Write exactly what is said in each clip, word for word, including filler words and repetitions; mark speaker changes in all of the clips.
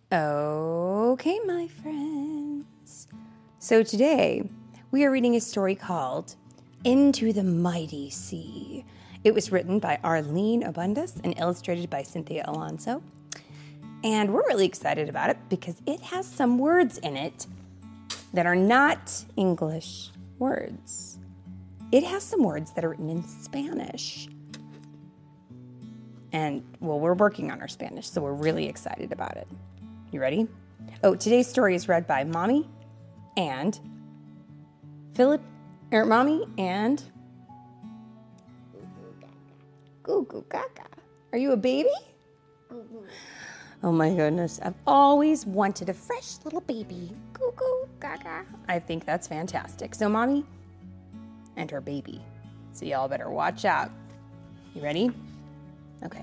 Speaker 1: Okay, my friends. So today we are reading a story called Into the Mighty Sea. It was written by Arlene Abundas and illustrated by Cynthia Alonso. And we're really excited about it because it has some words in it that are not English words. It has some words that are written in Spanish. And, well, we're working on our Spanish, so we're really excited about it. You ready? Oh, today's story is read by Mommy and Philip, or Mommy and Goo Goo Gaga. Are you a baby? Oh my goodness, I've always wanted a fresh little baby. Goo Goo Gaga. I think that's fantastic. So Mommy and her baby. So y'all better watch out. You ready? Okay.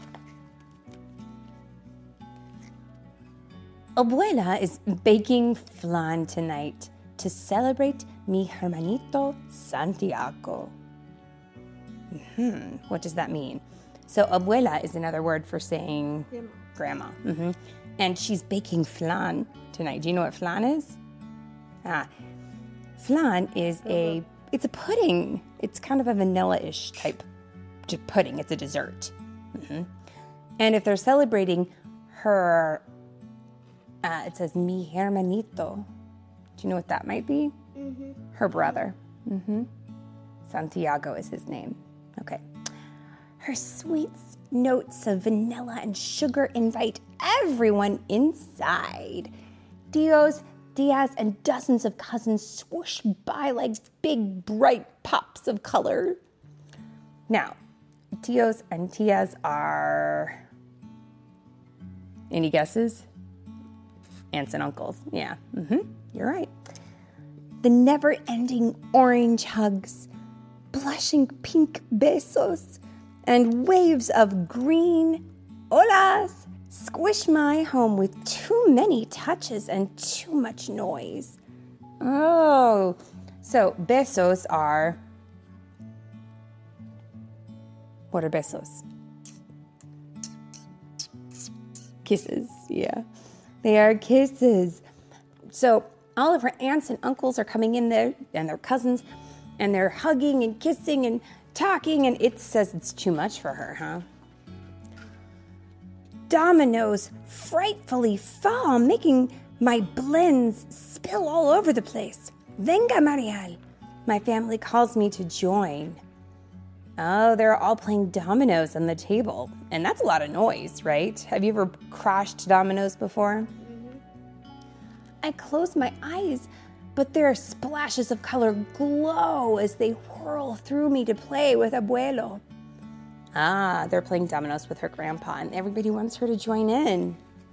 Speaker 1: Abuela is baking flan tonight to celebrate mi hermanito Santiago. Mm-hmm. What does that mean? So abuela is another word for saying grandma. grandma. Mm-hmm. And she's baking flan tonight. Do you know what flan is? Ah, flan is a, it's a pudding. It's kind of a vanilla-ish type pudding. It's a dessert. Mm-hmm. And if they're celebrating her, uh, it says mi hermanito. Do you know what that might be? Mm-hmm. Her brother. Mm-hmm. Santiago is his name. Okay. Her sweet notes of vanilla and sugar invite everyone inside. Tios, tias, and dozens of cousins swoosh by like big, bright pops of color. Now, tios and tias are... Any guesses? Aunts and uncles. Yeah, mm-hmm. You're right. The never-ending orange hugs, blushing pink besos, and waves of green holas squish my home with too many touches and too much noise. Oh, so besos are... What are besos? Kisses, yeah. They are kisses. So all of her aunts and uncles are coming in there, and their cousins, and they're hugging and kissing and talking, and it says it's too much for her, huh? Dominoes frightfully fall, making my blends spill all over the place. Venga, Mariel. My family calls me to join. Oh, they're all playing dominoes on the table. And that's a lot of noise, right? Have you ever crashed dominoes before? Mm-hmm. I close my eyes, but their splashes of color glow as they whirl through me to play with Abuelo. Ah, they're playing dominoes with her grandpa, and everybody wants her to join in.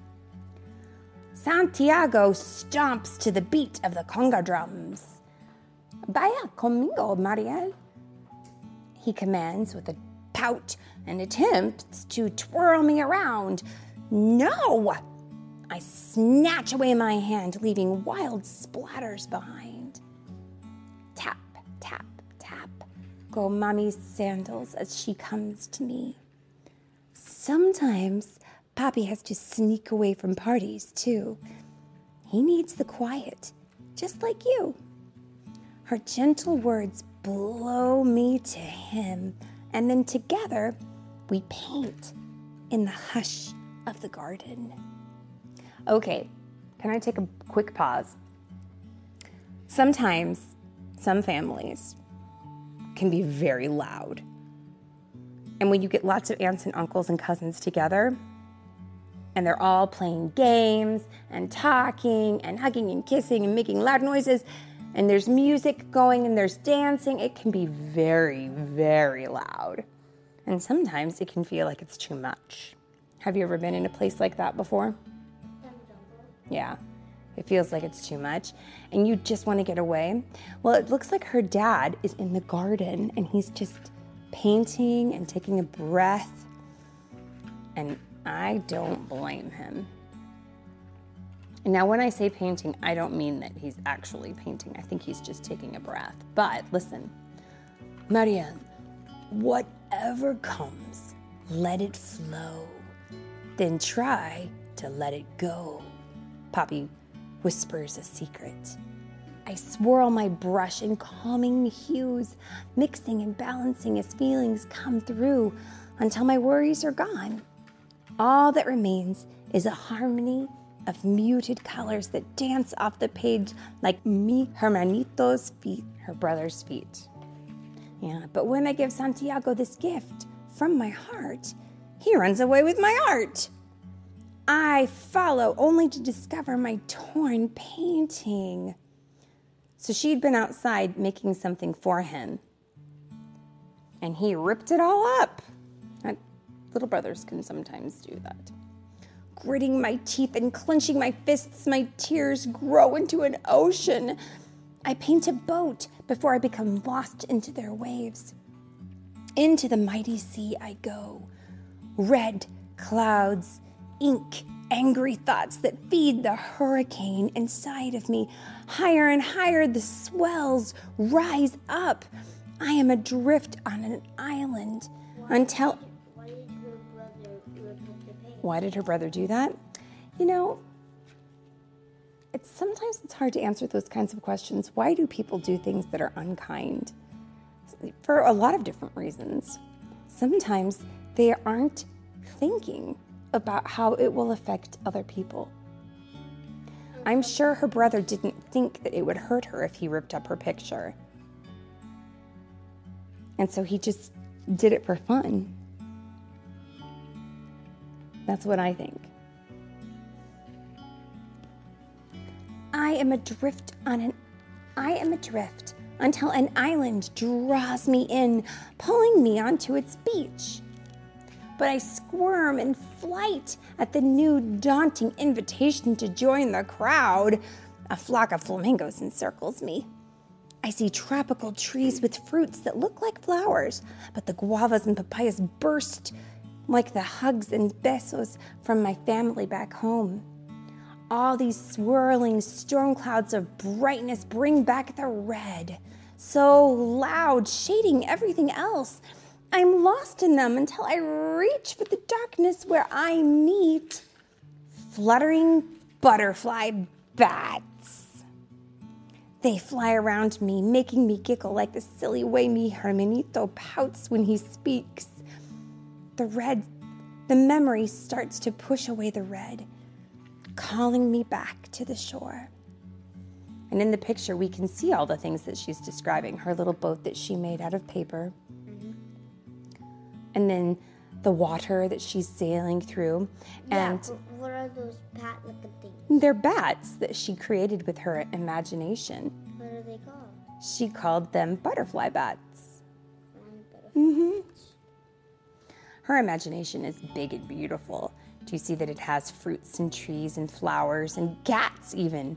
Speaker 1: Santiago stomps to the beat of the conga drums. Vaya conmigo, Mariel. He commands with a pout and attempts to twirl me around. No! I snatch away my hand, leaving wild splatters behind. Tap, tap, tap go Mommy's sandals as she comes to me. Sometimes Papi has to sneak away from parties, too. He needs the quiet, just like you. Her gentle words blow me to him, and then together we paint in the hush of the garden. Okay, can I take a quick pause? Sometimes some families can be very loud. And when you get lots of aunts and uncles and cousins together, and they're all playing games and talking and hugging and kissing and making loud noises, and there's music going and there's dancing, it can be very, very loud. And sometimes it can feel like it's too much. Have you ever been in a place like that before? Yeah, it feels like it's too much. And you just want to get away. Well, it looks like her dad is in the garden and he's just painting and taking a breath. And I don't blame him. Now, when I say painting, I don't mean that he's actually painting. I think he's just taking a breath. But listen, Mariel, whatever comes, let it flow. Then try to to let it go. Poppy whispers a secret. I swirl my brush in calming hues, mixing and balancing as feelings come through until my worries are gone. All that remains is a harmony of muted colors that dance off the page like mi hermanito's feet, her brother's feet. Yeah, but when I give Santiago this gift from my heart, he runs away with my art. I follow only to discover my torn painting. So she'd been outside making something for him, and he ripped it all up. Little brothers can sometimes do that. Gritting my teeth and clenching my fists, my tears grow into an ocean. I paint a boat before I become lost into their waves. Into the mighty sea I go. Red clouds, ink, angry thoughts that feed the hurricane inside of me. Higher and higher the swells rise up. I am adrift on an island until... Why did her brother do that? You know, it's sometimes it's hard to answer those kinds of questions. Why do people do things that are unkind? For a lot of different reasons. Sometimes they aren't thinking about how it will affect other people. I'm sure her brother didn't think that it would hurt her if he ripped up her picture. And so he just did it for fun. That's what I think. I am adrift on an I am adrift until an island draws me in, pulling me onto its beach. But I squirm in flight at the new daunting invitation to join the crowd. A flock of flamingos encircles me. I see tropical trees with fruits that look like flowers, but the guavas and papayas burst like the hugs and besos from my family back home. All these swirling storm clouds of brightness bring back the red, so loud, shading everything else. I'm lost in them until I reach for the darkness where I meet fluttering butterfly bats. They fly around me, making me giggle like the silly way mi hermanito pouts when he speaks. The red, the memory starts to push away the red, calling me back to the shore. And in the picture, we can see all the things that she's describing. Her little boat that she made out of paper. Mm-hmm. And then the water that she's sailing through. And
Speaker 2: yeah, what are those bat-looking things?
Speaker 1: They're bats that she created with her imagination.
Speaker 2: What are they called?
Speaker 1: She called them butterfly bats.
Speaker 2: Butterfly
Speaker 1: Mm-hmm.
Speaker 2: bats.
Speaker 1: Her imagination is big and beautiful. Do you see that it has fruits and trees and flowers and cats even?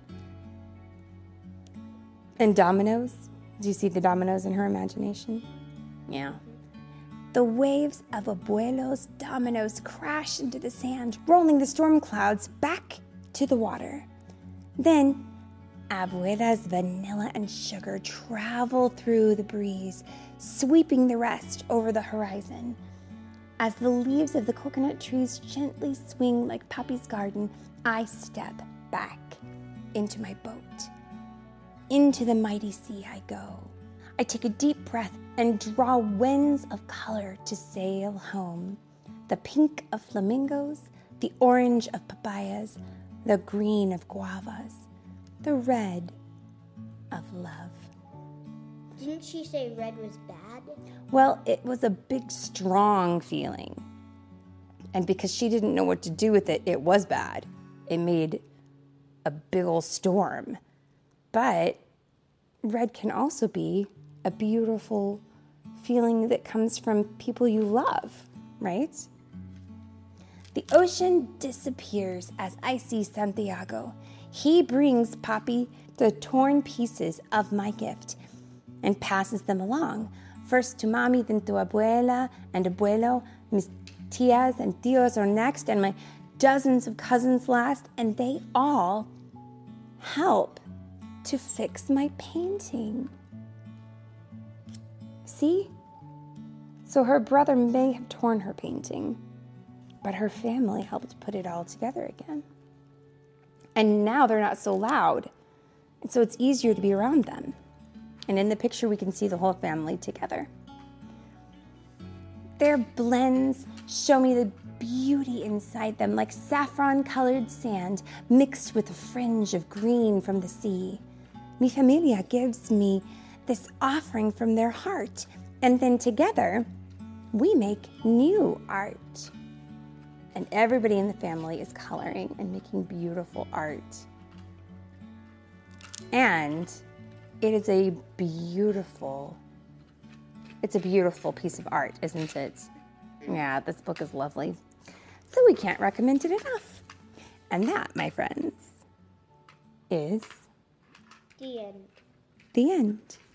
Speaker 1: And dominoes. Do you see the dominoes in her imagination? Yeah. The waves of Abuelo's dominoes crash into the sand, rolling the storm clouds back to the water. Then, Abuela's vanilla and sugar travel through the breeze, sweeping the rest over the horizon. As the leaves of the coconut trees gently swing like Papi's garden, I step back into my boat. Into the mighty sea I go. I take a deep breath and draw winds of color to sail home. The pink of flamingos, the orange of papayas, the green of guavas, the red of love.
Speaker 2: Didn't she say red was bad?
Speaker 1: Well, it was a big, strong feeling. And because she didn't know what to do with it, it was bad. It made a big old storm. But red can also be a beautiful feeling that comes from people you love, right? The ocean disappears as I see Santiago. He brings Papi the torn pieces of my gift and passes them along. First to Mami, then to Abuela and Abuelo. Mis tias and tios are next, and my dozens of cousins last, and they all help to fix my painting. See? So her brother may have torn her painting, but her family helped put it all together again. And now they're not so loud, and so it's easier to be around them. And in the picture, we can see the whole family together. Their blends show me the beauty inside them, like saffron-colored sand mixed with a fringe of green from the sea. Mi familia gives me this offering from their heart, and then together, we make new art. And everybody in the family is coloring and making beautiful art. And it is a beautiful, it's a beautiful piece of art, isn't it? Yeah, this book is lovely. So we can't recommend it enough. And that, my friends, is
Speaker 2: The end.
Speaker 1: the end.